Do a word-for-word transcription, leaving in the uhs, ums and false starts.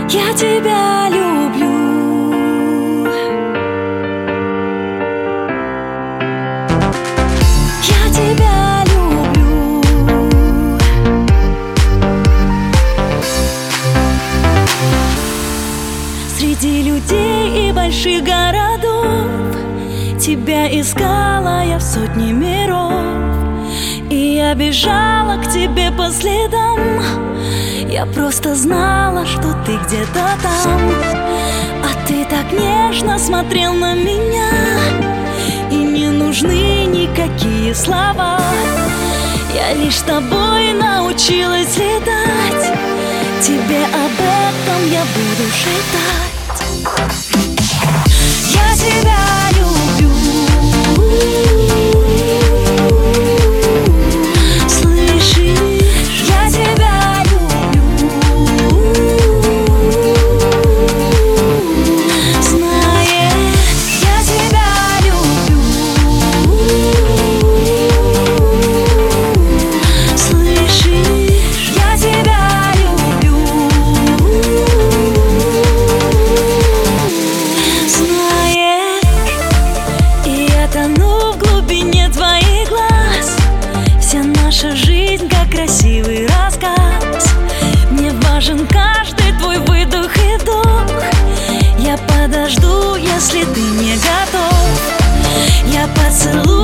Я тебя люблю. Я тебя люблю. Среди людей и больших городов тебя искала я в сотни миров, и я бежала к тебе по следам. Я просто знала, что ты где-то там. А ты так нежно смотрел на меня, и не нужны никакие слова. Я лишь с тобой научилась летать. Тебе об этом я буду шептать. Я тебя люблю. Наша жизнь как красивый рассказ. Мне важен каждый твой выдох и вдох. Я подожду, если ты не готов. Я поцелую